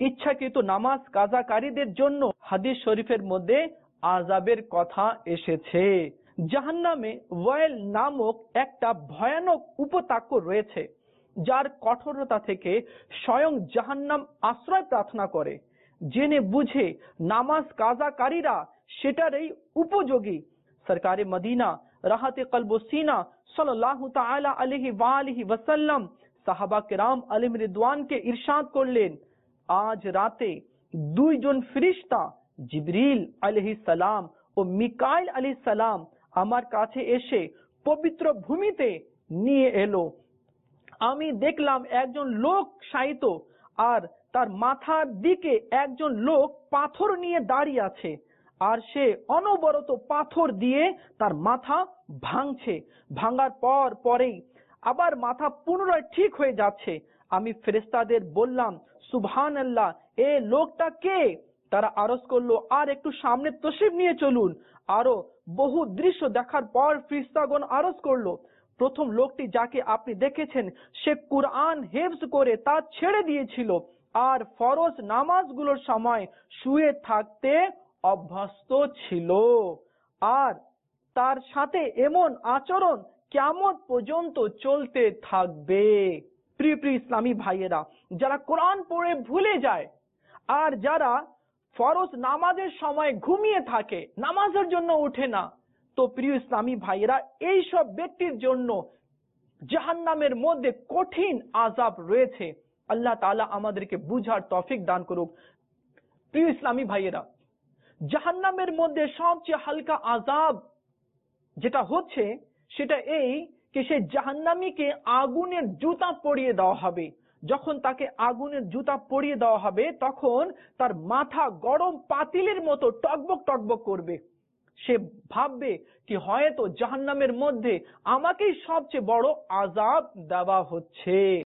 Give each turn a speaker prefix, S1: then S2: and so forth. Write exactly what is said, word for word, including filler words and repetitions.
S1: ইচ্ছাকৃত নামাজ কাজাকারীদের জন্য হাদিস শরীফের মধ্যে আযাবের কথা এসেছে। জাহান্নামে ওয়াইল নামক একটা ভয়ানক উপত্যকা রয়েছে, যার কঠোরতা থেকে স্বয়ং জাহান্নাম আশ্রয় প্রার্থনা করে। জেনে বুঝে নামাজ কাজাকারীরা সেটারই উপযোগী। সরকারে মদিনা রাহাতে কলব সিনা সাল্লাল্লাহু তাআলা আলাইহি ওয়া আলিহি ওয়াসাল্লাম সাহাবা কেরাম আলাইহিম রিদওয়ানকে ইরশাদ করলেন, আজ রাতে দুইজন ফেরেশতা জিবরিল আলাইহিস সালাম ও মিকাইল আলাইহিস সালাম আমার কাছে এসে পবিত্র ভূমিতে নিয়ে এলো। আমি দেখলাম একজন লোক শায়িত, আর তার মাথার দিকে একজন লোক পাথর নিয়ে দাঁড়িয়ে আছে, আর সে অনবরত পাথর দিয়ে তার মাথা ভাঙছে। ভাঙার পর পরেই আবার মাথা পুনরায় ঠিক হয়ে যাচ্ছে। আমি ফেরেশতাদের বললাম, সুবহানাল্লাহ, এ লোকটা কে? তারা আরজ করলো, আর একটু সামনে তশরিফ নিয়ে চলুন। আরো বহু দৃশ্য দেখার পর ফেরেশতাগণ আরজ করলো, প্রথম লোকটি যাকে আপনি দেখেছেন সে কুরআন হেফজ করে তা ছেড়ে দিয়েছিল, আর ফরজ নামাজগুলোর সময় শুয়ে থাকতে অভ্যস্ত ছিল, আর তার সাথে এমন আচরণ কিয়ামত পর্যন্ত চলতে থাকবে। প্রিয় প্রিয় ইসলামী ভাইয়েরা, যারা কোরআন পড়ে ভুলে যায় আর যারা ফরজ নামাজের সময় ঘুমিয়ে থাকে, নামাজের জন্য ওঠে না, তো প্রিয় ইসলামী ভাইয়েরা, এই সব ব্যক্তির জন্য জাহান্নামের মধ্যে কঠিন আযাব রয়েছে। আল্লাহ তাআলা আমাদেরকে বুঝার তৌফিক দান করুক। প্রিয় ইসলামী ভাইয়েরা, জাহান্নামের মধ্যে সবচেয়ে হালকা আযাব যেটা হচ্ছে সেটা এই যে সেই জাহান্নামীকে আগুনের জুতা পরিয়ে দেওয়া হবে। যখন তাকে আগুনের জুতা পরিয়ে দেওয়া হবে তখন তার মাথা গরম পাতিলের মতো টকবক টকবক করবে। সে ভাববে কি হয়তো জাহান্নামের মধ্যে আমাকেই সবচেয়ে বড় আযাব দেওয়া হচ্ছে।